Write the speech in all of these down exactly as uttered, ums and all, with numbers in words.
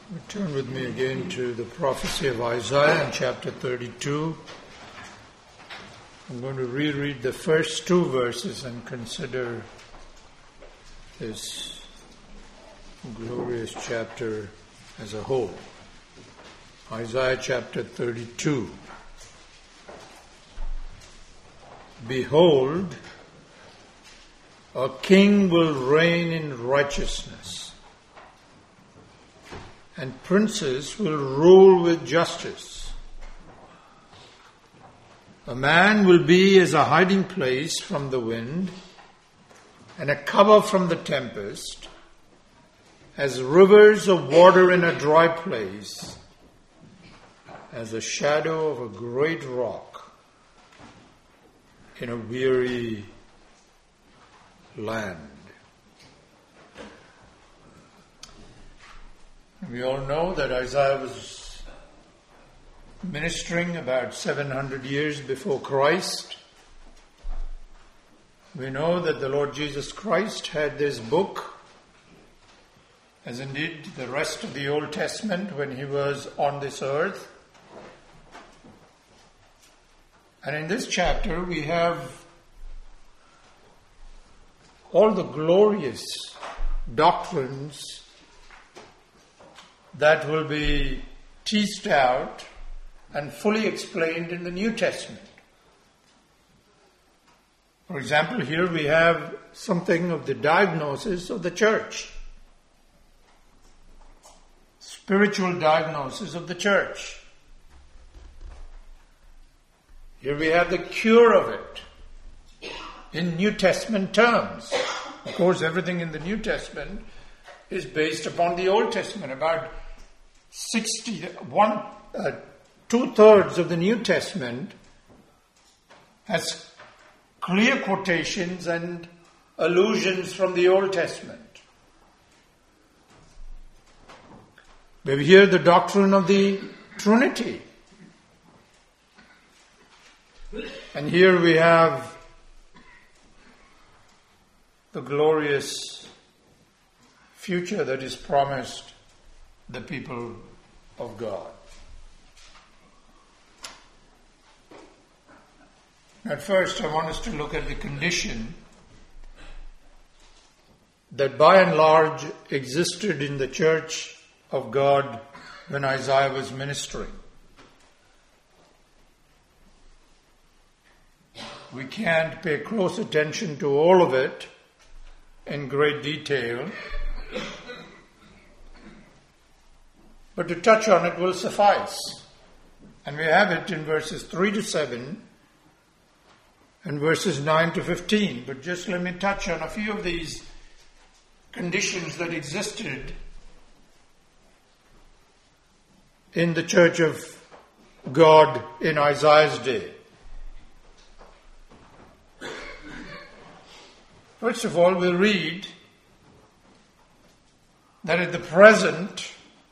Turn with me again to the prophecy of Isaiah in chapter thirty-two. I'm going to reread the first two verses and consider this glorious chapter as a whole. Isaiah chapter thirty-two. Behold, a king will reign in righteousness, and princes will rule with justice. A man will be as a hiding place from the wind, and a cover from the tempest, as rivers of water in a dry place, as a shadow of a great rock in a weary land. We all know that Isaiah was ministering about seven hundred years before Christ. We know that the Lord Jesus Christ had this book, as indeed the rest of the Old Testament, when he was on this earth. And in this chapter we have all the glorious doctrines that will be teased out and fully explained in the New Testament. For example, here we have something of the diagnosis of the church. Spiritual diagnosis of the church. Here we have the cure of it in New Testament terms. Of course, everything in the New Testament is based upon the Old Testament. About sixty, one, uh, two-thirds of the New Testament has clear quotations and allusions from the Old Testament. We have here the doctrine of the Trinity. And here we have the glorious future that is promised the people of God. At first, I want us to look at the condition that by and large existed in the church of God when Isaiah was ministering. We can't pay close attention to all of it in great detail, but to touch on it will suffice. And we have it in verses three to seven and verses nine to fifteen. But just let me touch on a few of these conditions that existed in the church of God in Isaiah's day. First of all, we'll read that at the present,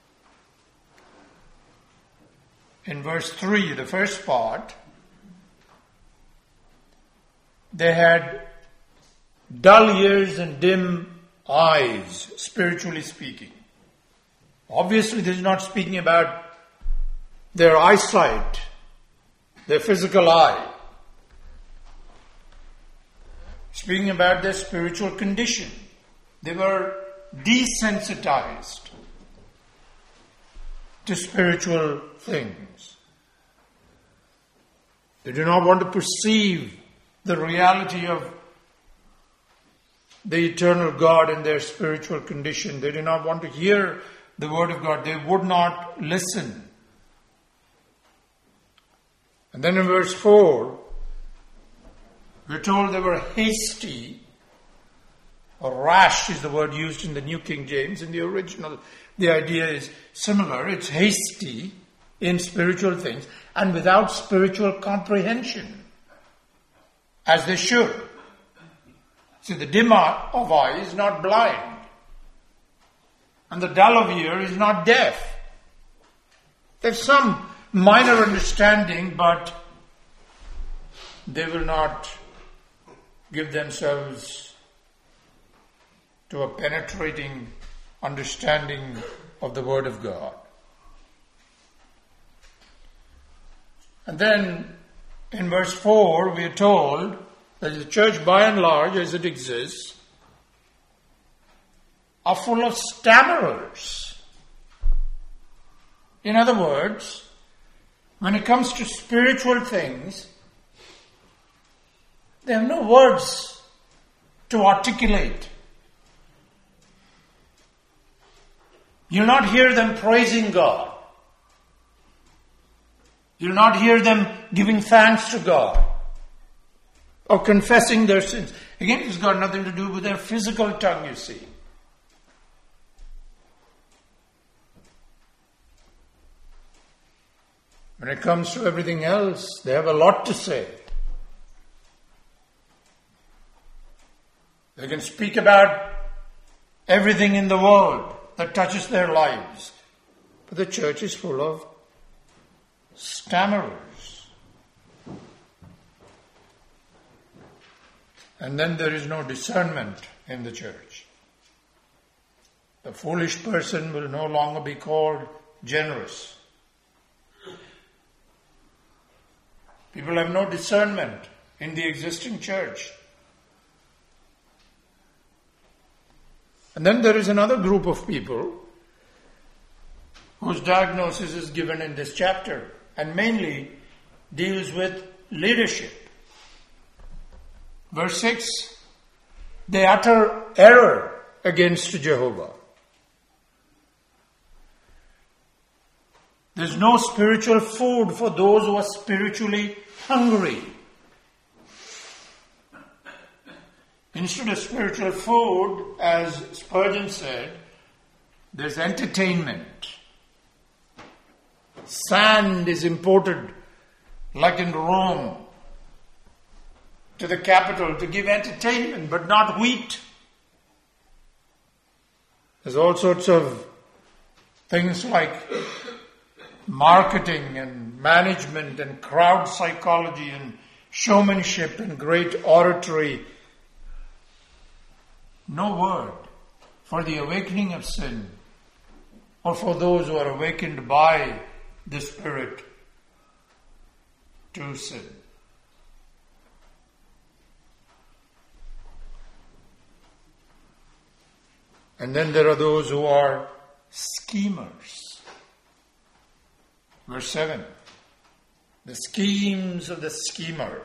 in verse three, the first part, they had dull ears and dim eyes, spiritually speaking. Obviously, this is not speaking about their eyesight, their physical eye. Speaking about their spiritual condition. They were desensitized to spiritual things. They do not want to perceive the reality of the eternal God and their spiritual condition. They do not want to hear the word of God. They would not listen. And then in verse four, we're told they were hasty, or rash is the word used in the New King James. In the original, the idea is similar. It's hasty in spiritual things and without spiritual comprehension, as they should. See, the dim of eye is not blind, and the dull of ear is not deaf. There's some minor understanding, but they will not give themselves to a penetrating understanding of the Word of God. And then in verse four we are told that the church by and large as it exists are full of stammerers. In other words, when it comes to spiritual things, they have no words to articulate. You'll not hear them praising God. You'll not hear them giving thanks to God or confessing their sins. Again, it's got nothing to do with their physical tongue, you see. When it comes to everything else, they have a lot to say. They can speak about everything in the world that touches their lives. But the church is full of stammerers. And then there is no discernment in the church. The foolish person will no longer be called generous. People have no discernment in the existing church. And then there is another group of people whose diagnosis is given in this chapter and mainly deals with leadership. Verse six, they utter error against Jehovah. There's no spiritual food for those who are spiritually hungry. Instead of spiritual food, as Spurgeon said, there's entertainment. Sand is imported, like in Rome, to the capital to give entertainment, but not wheat. There's all sorts of things like marketing and management and crowd psychology and showmanship and great oratory. No word for the awakening of sin or for those who are awakened by the Spirit to sin. And then there are those who are schemers. Verse seven. The schemes of the schemer.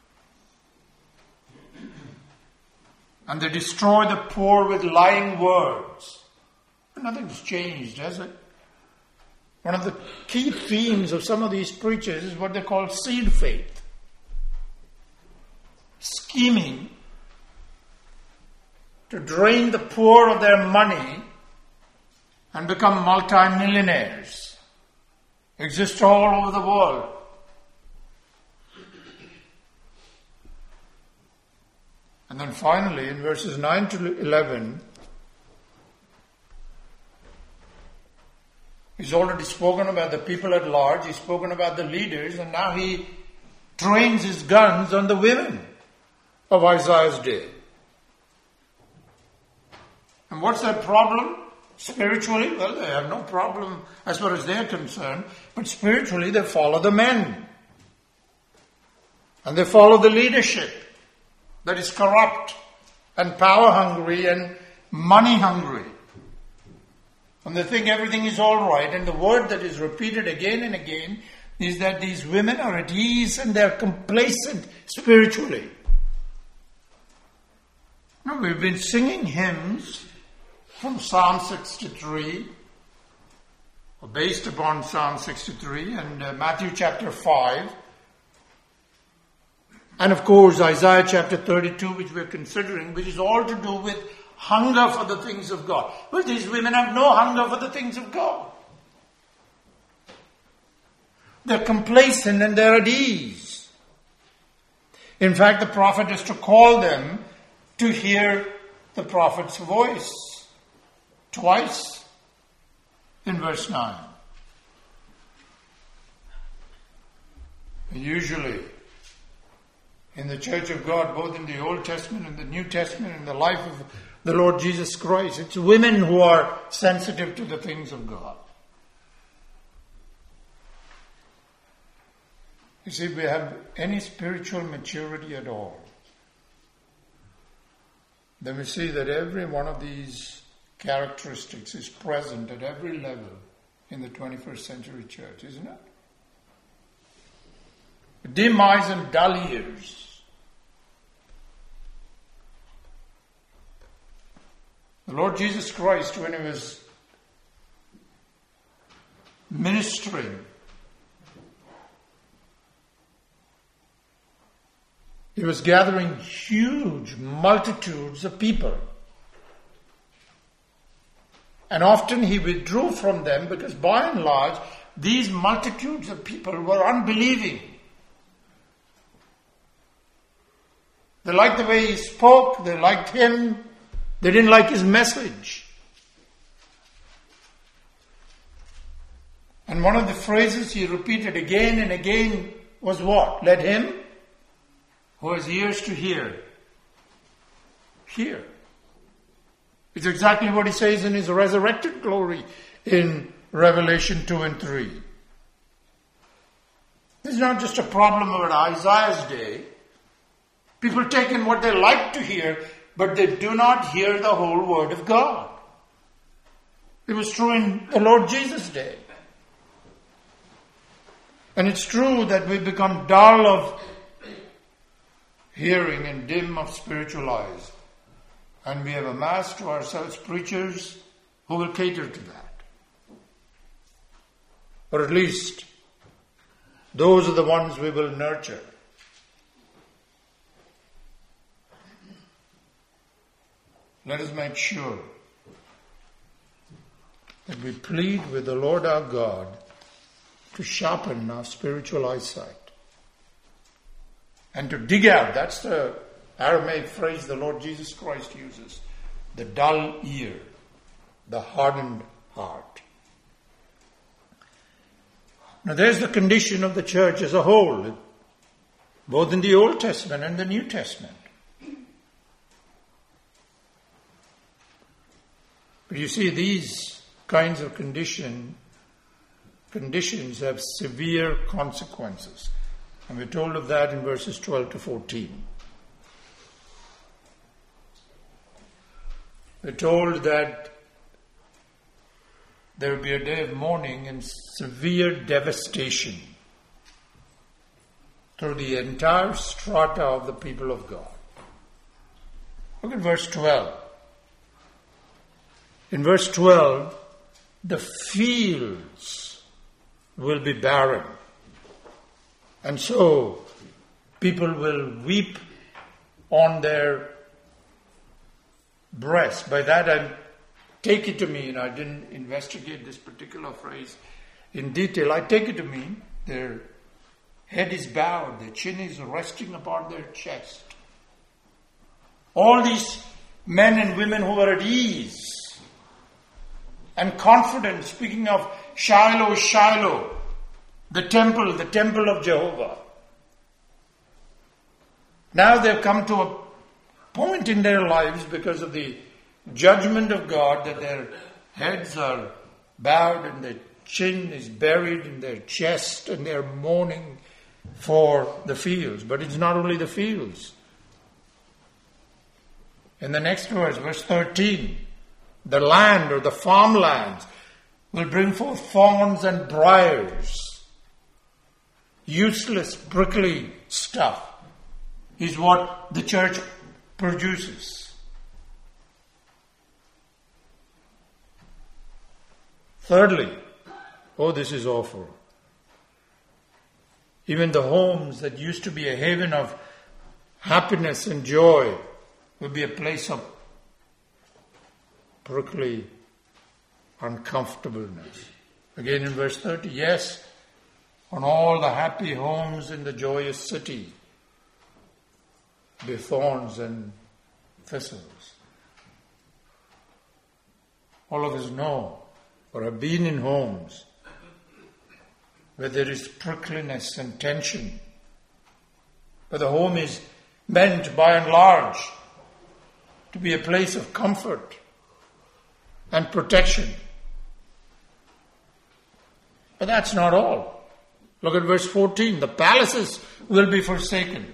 And they destroy the poor with lying words. Nothing's changed, has it? One of the key themes of some of these preachers is what they call seed faith. Scheming to drain the poor of their money and become multi-millionaires. Exist all over the world. And then finally, in verses nine to eleven, he's already spoken about the people at large, he's spoken about the leaders, and now he trains his guns on the women of Isaiah's day. And what's their problem? Spiritually, well, they have no problem as far as they're concerned, but spiritually they follow the men. And they follow the leadership that is corrupt and power hungry and money hungry. And they think everything is all right. And the word that is repeated again and again is that these women are at ease and they're complacent spiritually. Now, we've been singing hymns from Psalm sixty-three, or based upon Psalm sixty-three and uh, Matthew chapter five. And of course, Isaiah chapter thirty-two, which we're considering, which is all to do with hunger for the things of God. Well, these women have no hunger for the things of God. They're complacent and they're at ease. In fact, the prophet is to call them to hear the prophet's voice. Twice in verse nine. Usually, in the Church of God, both in the Old Testament and the New Testament, in the life of the Lord Jesus Christ. It's women who are sensitive to the things of God. You see, if we have any spiritual maturity at all, then we see that every one of these characteristics is present at every level in the twenty-first century church, isn't it? Dim eyes and dull ears. The Lord Jesus Christ, when He was ministering, He was gathering huge multitudes of people. And often He withdrew from them because by and large, these multitudes of people were unbelieving. They liked the way He spoke, they liked Him, they didn't like His message. And one of the phrases He repeated again and again was what? Let him who has ears to hear, hear. It's exactly what He says in His resurrected glory in Revelation two and three. This is not just a problem of Isaiah's day. People take in what they like to hear, but they do not hear the whole Word of God. It was true in the Lord Jesus' day. And it's true that we become dull of hearing and dim of spiritual eyes. And we have amassed to ourselves preachers who will cater to that. Or at least, those are the ones we will nurture. Let us make sure that we plead with the Lord our God to sharpen our spiritual eyesight and to dig out, that's the Aramaic phrase the Lord Jesus Christ uses, the dull ear, the hardened heart. Now there's the condition of the church as a whole, both in the Old Testament and the New Testament. But you see, these kinds of condition, conditions have severe consequences. And we're told of that in verses twelve to fourteen. We're told that there will be a day of mourning and severe devastation through the entire strata of the people of God. Look at verse twelve. In verse twelve, the fields will be barren. And so, people will weep on their breast. By that I take it to mean, I didn't investigate this particular phrase in detail, I take it to mean their head is bowed, their chin is resting upon their chest. All these men and women who were at ease and confident, speaking of Shiloh, Shiloh, the temple, the temple of Jehovah. Now they've come to a point in their lives because of the judgment of God that their heads are bowed and their chin is buried in their chest and they're mourning for the fields. But it's not only the fields. In the next verse, verse thirteen, the land or the farmlands will bring forth thorns and briars. Useless, prickly stuff is what the church produces. Thirdly, oh, this is awful. Even the homes that used to be a haven of happiness and joy will be a place of prickly uncomfortableness. Again in verse thirty, yes, on all the happy homes in the joyous city, be thorns and thistles. All of us know or have been in homes where there is prickliness and tension, where the home is meant by and large to be a place of comfort and protection. But that's not all. Look at verse fourteen. The palaces will be forsaken.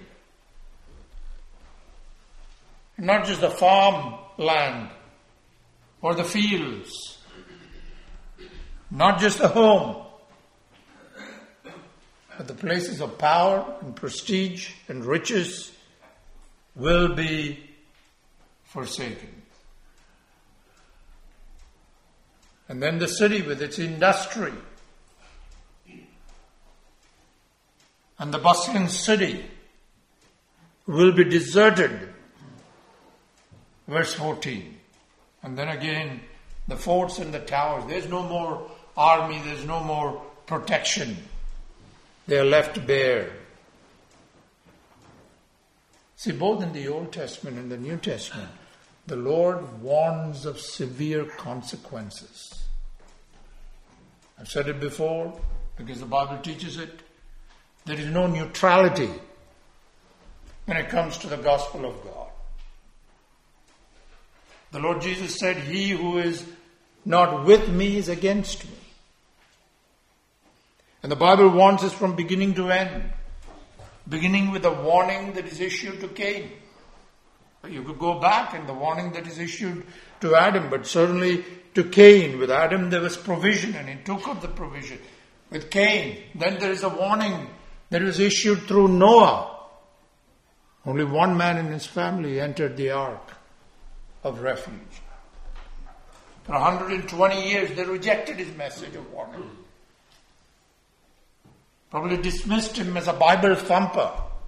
Not just the farm land or the fields. Not just the home. But the places of power and prestige and riches will be forsaken. And then the city with its industry and the bustling city will be deserted. Verse fourteen. And then again, the forts and the towers. There's no more army, there's no more protection. They are left bare. See, both in the Old Testament and the New Testament, the Lord warns of severe consequences. I've said it before, because the Bible teaches it. There is no neutrality when it comes to the gospel of God. The Lord Jesus said, "He who is not with me is against me." And the Bible warns us from beginning to end. Beginning with the warning that is issued to Cain. You could go back and the warning that is issued to Adam, but certainly to Cain. With Adam there was provision and he took up the provision. With Cain, then there is a warning that was issued through Noah. Only one man in his family entered the ark of refuge. For one hundred twenty years they rejected his message of warning. Probably dismissed him as a Bible thumper.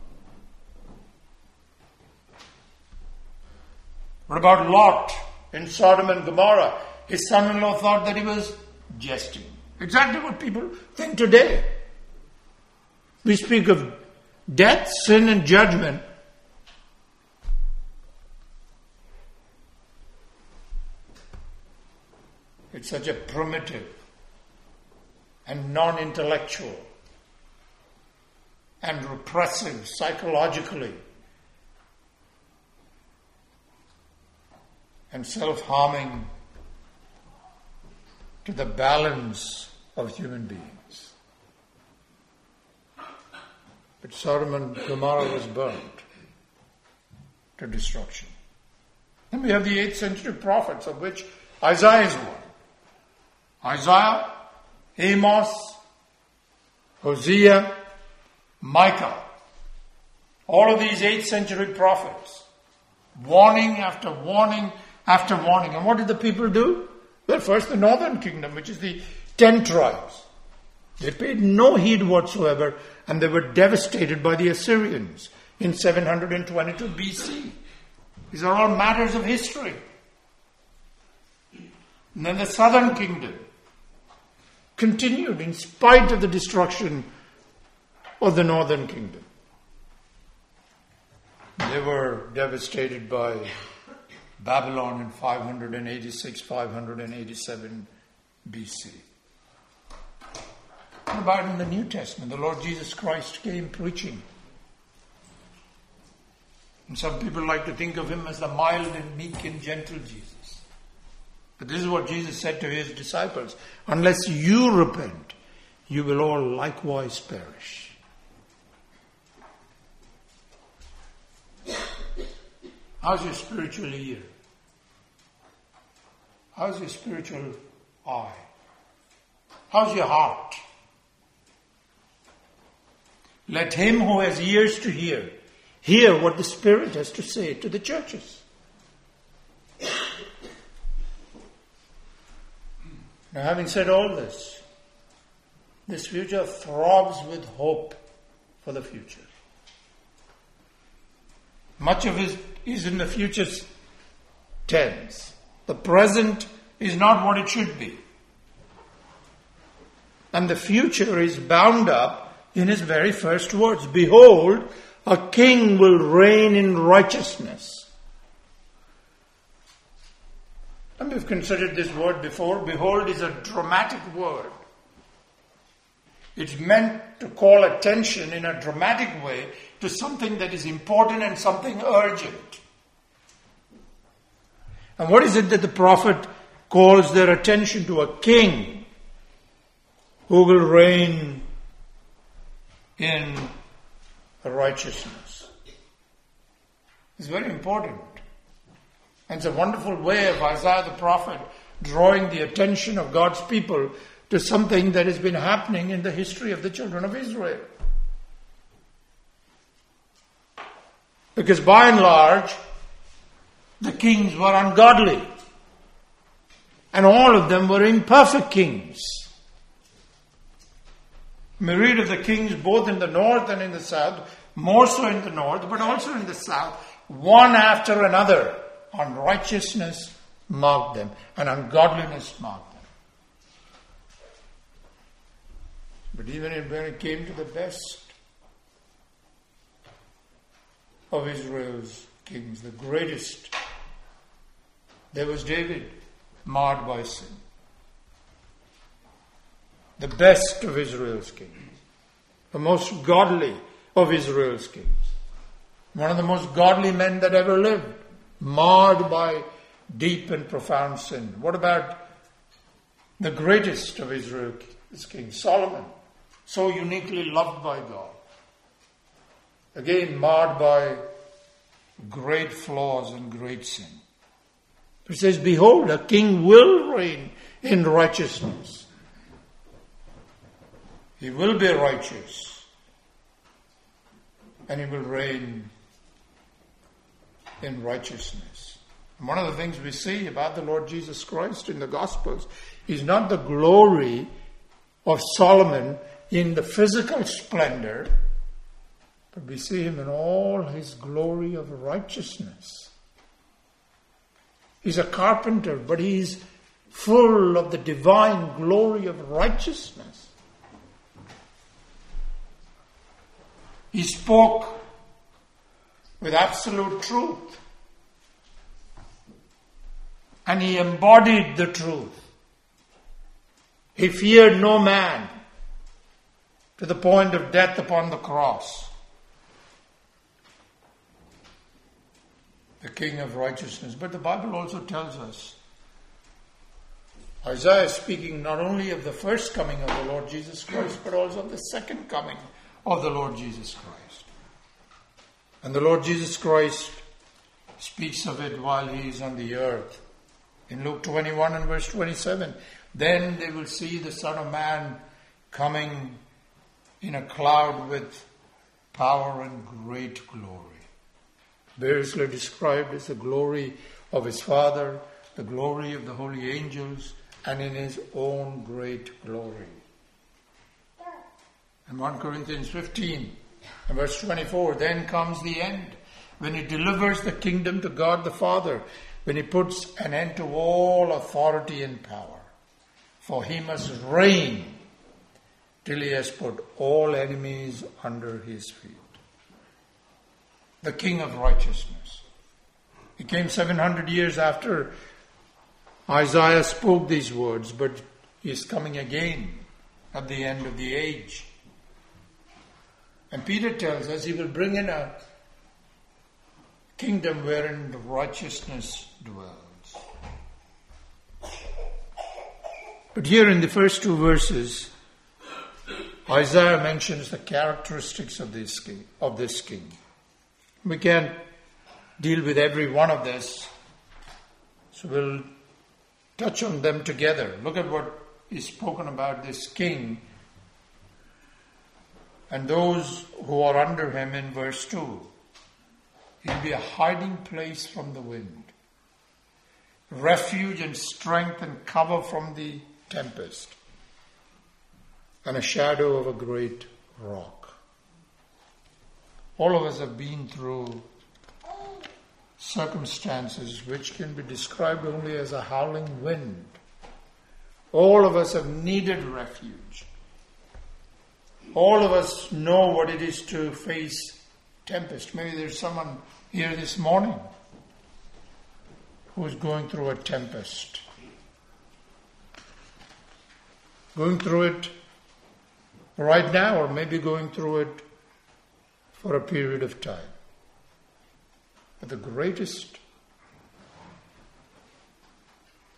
What about Lot in Sodom and Gomorrah? His son-in-law thought that he was jesting. Exactly what people think today. We speak of death, sin, and judgment. It's such a primitive and non-intellectual and repressive psychologically and self-harming to the balance of human beings. But Sodom and Gomorrah was burnt to destruction. And we have the eighth century prophets, of which Isaiah is one. Isaiah, Amos, Hosea, Micah. All of these eighth century prophets. Warning after warning after warning. And what did the people do? Well, first the northern kingdom, which is the ten tribes. They paid no heed whatsoever and they were devastated by the Assyrians in seven hundred twenty-two B C. These are all matters of history. And then the southern kingdom continued in spite of the destruction of the northern kingdom. They were devastated by Babylon in five eighty-six, five eighty-seven B C. What about in the New Testament? The Lord Jesus Christ came preaching. And some people like to think of him as the mild and meek and gentle Jesus. But this is what Jesus said to his disciples. Unless you repent, you will all likewise perish. How's your spiritual ear? How's your spiritual eye? How's your heart? Let him who has ears to hear, hear what the Spirit has to say to the churches. Now, having said all this, this future throbs with hope for the future. Much of it is in the future's tense. The present is not what it should be. And the future is bound up in his very first words. Behold, a king will reign in righteousness. And we've considered this word before. Behold is a dramatic word. It's meant to call attention in a dramatic way to something that is important and something urgent. And what is it that the prophet calls their attention to? A king who will reign in righteousness. It's very important. And it's a wonderful way of Isaiah the prophet drawing the attention of God's people to something that has been happening in the history of the children of Israel. Because by and large, the kings were ungodly. And all of them were imperfect kings. We read of the kings both in the north and in the south, more so in the north, but also in the south, one after another. Unrighteousness marked them, and ungodliness marked them. But even when it came to the best of Israel's kings, the greatest, there was David, marred by sin. The best of Israel's kings, the most godly of Israel's kings, one of the most godly men that ever lived, marred by deep and profound sin. What about the greatest of Israel's kings, Solomon, so uniquely loved by God? Again, marred by great flaws and great sin. It says, behold, a king will reign in righteousness. He will be righteous. And he will reign in righteousness. And one of the things we see about the Lord Jesus Christ in the Gospels is not the glory of Solomon in the physical splendor, but we see him in all his glory of righteousness. He's a carpenter, but he's full of the divine glory of righteousness. He spoke with absolute truth. And he embodied the truth. He feared no man to the point of death upon the cross. The King of righteousness. But the Bible also tells us, Isaiah is speaking not only of the first coming of the Lord Jesus Christ, but also of the second coming of the Lord Jesus Christ. And the Lord Jesus Christ speaks of it while he is on the earth. In Luke twenty-one and verse twenty-seven, then they will see the Son of Man coming in a cloud with power and great glory. Variously described as the glory of his Father, the glory of the holy angels, and in his own great glory. In First Corinthians fifteen and verse twenty-four, then comes the end, when he delivers the kingdom to God the Father, when he puts an end to all authority and power. For he must reign till he has put all enemies under his feet. The King of righteousness. He came seven hundred years after Isaiah spoke these words, but he is coming again at the end of the age. And Peter tells us he will bring in a kingdom wherein righteousness dwells. But here in the first two verses, Isaiah mentions the characteristics of this king. Of this king. We can't deal with every one of this, so we'll touch on them together. Look at what is spoken about this king and those who are under him in verse two. He'll be a hiding place from the wind, refuge and strength and cover from the tempest, and a shadow of a great rock. All of us have been through circumstances which can be described only as a howling wind. All of us have needed refuge. All of us know what it is to face tempest. Maybe there's someone here this morning who is going through a tempest. Going through it right now, or maybe going through it for a period of time. But the greatest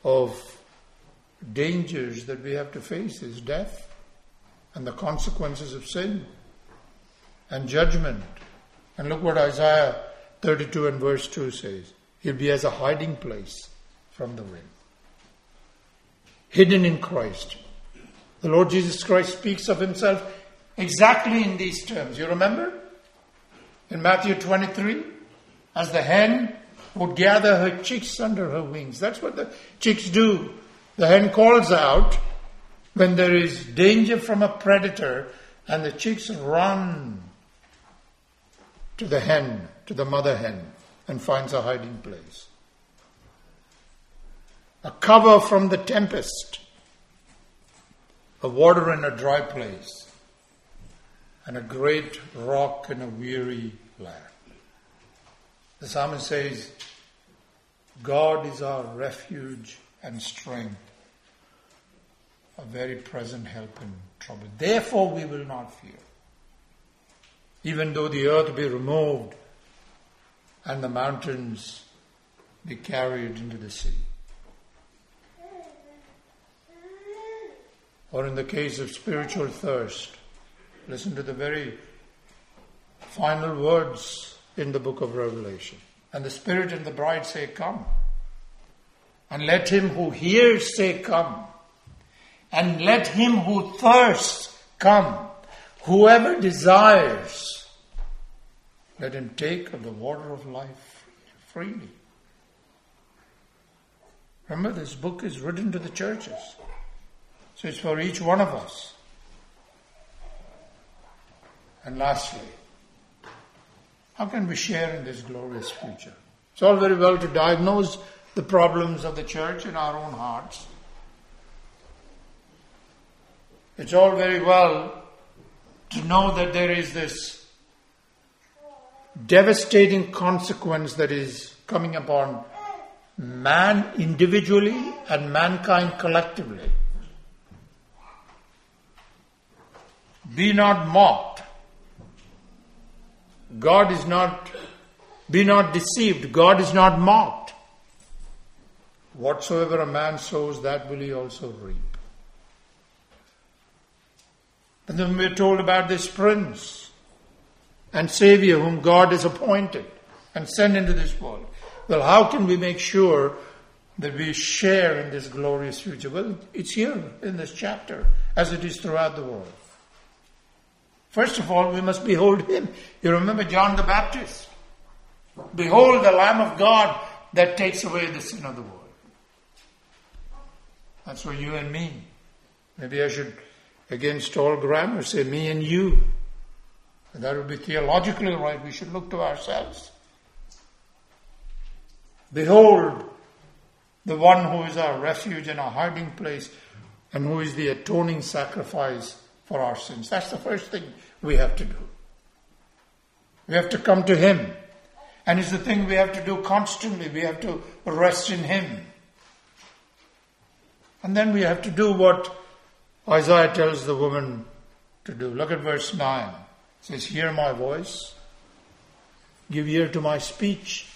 of dangers that we have to face is death and the consequences of sin and judgment. And look what Isaiah thirty-two and verse two says. He'll be as a hiding place from the wind. Hidden in Christ. The Lord Jesus Christ speaks of himself exactly in these terms. You remember? In Matthew twenty-three, as the hen would gather her chicks under her wings. That's what the chicks do. The hen calls out when there is danger from a predator, and the chicks run to the hen, to the mother hen, and finds a hiding place. A cover from the tempest, a water in a dry place, and a great rock in a weary land. The psalmist says, God is our refuge and strength, a very present help in trouble. Therefore we will not fear, even though the earth be removed and the mountains be carried into the sea. Or in the case of spiritual thirst, listen to the very final words in the book of Revelation. And the Spirit and the bride say, come. And let him who hears say, come. And let him who thirsts come. Whoever desires, let him take of the water of life freely. Remember, this book is written to the churches. So it's for each one of us. And lastly, how can we share in this glorious future? It's all very well to diagnose the problems of the church in our own hearts. It's all very well to know that there is this devastating consequence that is coming upon man individually and mankind collectively. Be not mocked. God is not, be not deceived. God is not mocked. Whatsoever a man sows, that will he also reap. And then we're told about this prince and Savior whom God has appointed and sent into this world. Well, how can we make sure that we share in this glorious future? Well, it's here in this chapter, as it is throughout the world. First of all, we must behold him. You remember John the Baptist? Behold the Lamb of God that takes away the sin of the world. That's for you and me. Maybe I should, against all grammar, say me and you. And that would be theologically right. We should look to ourselves. Behold the one who is our refuge and our hiding place, and who is the atoning sacrifice for our sins. That's the first thing we have to do. We have to come to him. And it's the thing we have to do constantly. We have to rest in him. And then we have to do what Isaiah tells the woman to do. Look at verse nine. It says, hear my voice. Give ear to my speech.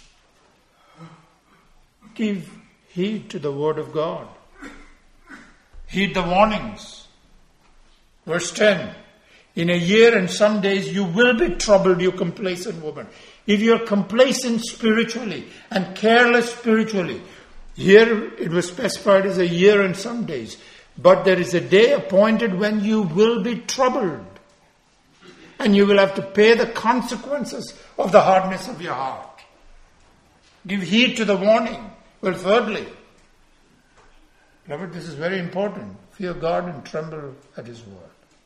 Give heed to the word of God. Heed the warnings. Verse ten. In a year and some days you will be troubled, you complacent woman. If you're complacent spiritually and careless spiritually, here it was specified as a year and some days. But there is a day appointed when you will be troubled. And you will have to pay the consequences of the hardness of your heart. Give heed to the warning. Well, thirdly, beloved, this is very important. Fear God and tremble at his word.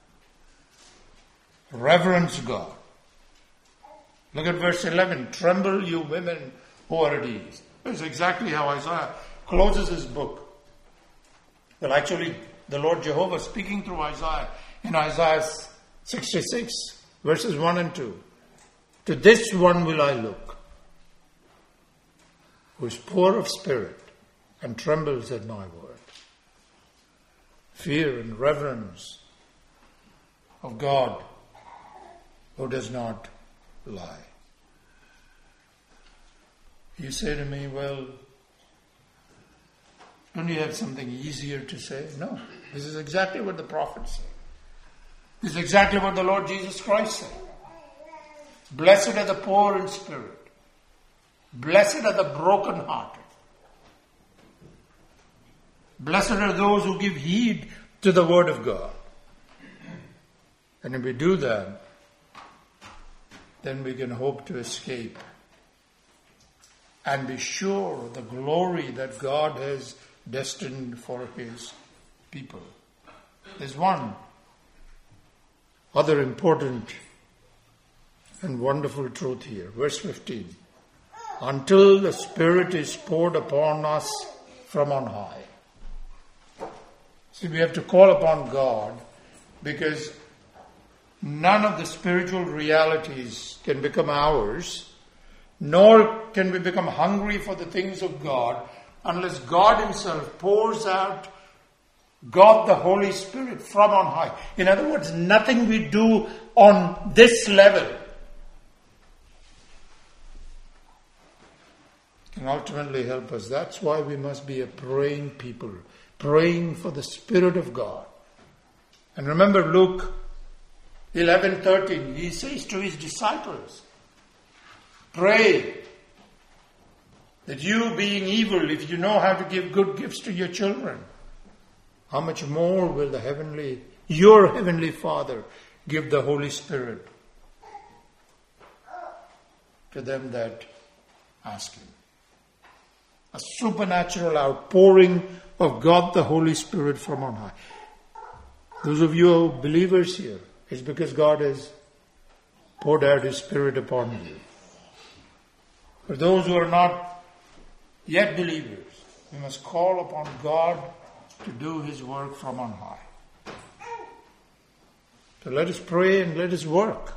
Reverence God. Look at verse eleven. Tremble, you women who are at ease. That's exactly how Isaiah closes his book. Well, actually, the Lord Jehovah speaking through Isaiah in Isaiah sixty-six, verses one and two. To this one will I look, who is poor of spirit and trembles at my word. Fear and reverence of God, who does not lie. You say to me, well, Don't you have something easier to say? No. This is exactly what the prophets say. This is exactly what the Lord Jesus Christ said. Blessed are the poor in spirit. Blessed are the brokenhearted. Blessed are those who give heed to the word of God. And if we do that, then we can hope to escape and be sure of the glory that God has destined for His people. There's one other important and wonderful truth here. Verse fifteen. Until the Spirit is poured upon us from on high. See, we have to call upon God because none of the spiritual realities can become ours, nor can we become hungry for the things of God unless God Himself pours out God the Holy Spirit from on high. In other words, nothing we do on this level can ultimately help us. That's why we must be a praying people, praying for the Spirit of God. And remember Luke eleven thirteen, He says to His disciples, pray that you, being evil, if you know how to give good gifts to your children, how much more will the heavenly, your heavenly Father give the Holy Spirit to them that ask Him. A supernatural outpouring of God the Holy Spirit from on high. Those of you who are believers here, it's because God has poured out His Spirit upon you. For those who are not yet believers, we must call upon God to do His work from on high. So let us pray and let us work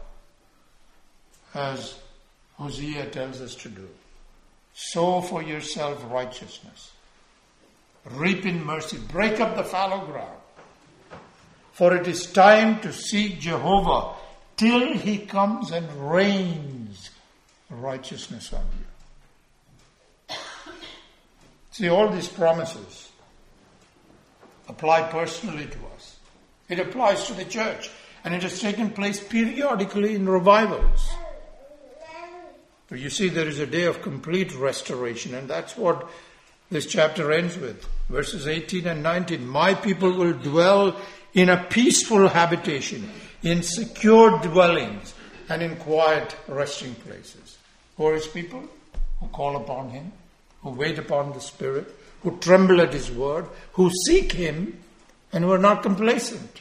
as Hosea tells us to do. Sow for yourself righteousness. Reap in mercy. Break up the fallow ground. For it is time to seek Jehovah till He comes and rains righteousness on you. See, all these promises apply personally to us. It applies to the church. And it has taken place periodically in revivals. But you see, there is a day of complete restoration, and that's what this chapter ends with. Verses eighteen and nineteen. My people will dwell in a peaceful habitation, in secure dwellings, and in quiet resting places. Who are His people? Who call upon Him, who wait upon the Spirit, who tremble at His word, who seek Him, and who are not complacent.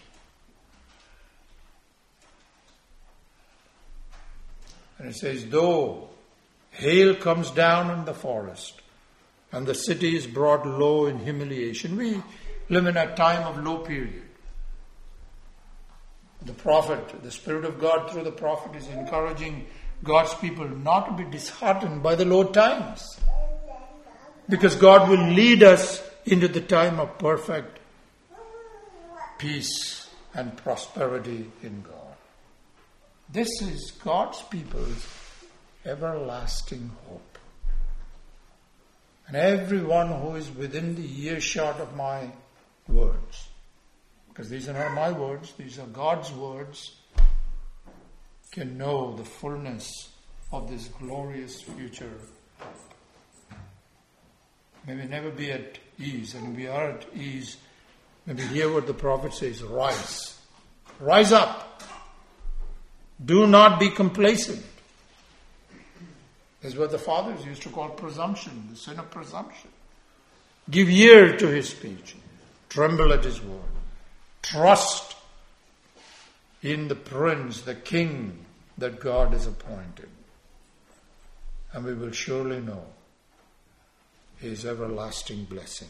And it says, though hail comes down in the forest, and the city is brought low in humiliation. We live in a time of low period. The prophet, the Spirit of God through the prophet is encouraging God's people not to be disheartened by the low times. Because God will lead us into the time of perfect peace and prosperity in God. This is God's people's everlasting hope. And everyone who is within the earshot of my words, because these are not my words, these are God's words, can know the fullness of this glorious future. May we never be at ease, and we are at ease when we hear what the prophet says, rise. Rise up. Do not be complacent. This is what the fathers used to call presumption, the sin of presumption. Give ear to His speech. Tremble at His word. Trust in the Prince, the King that God has appointed. And we will surely know His everlasting blessing.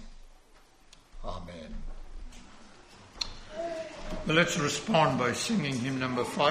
Amen. Well, let's respond by singing hymn number five.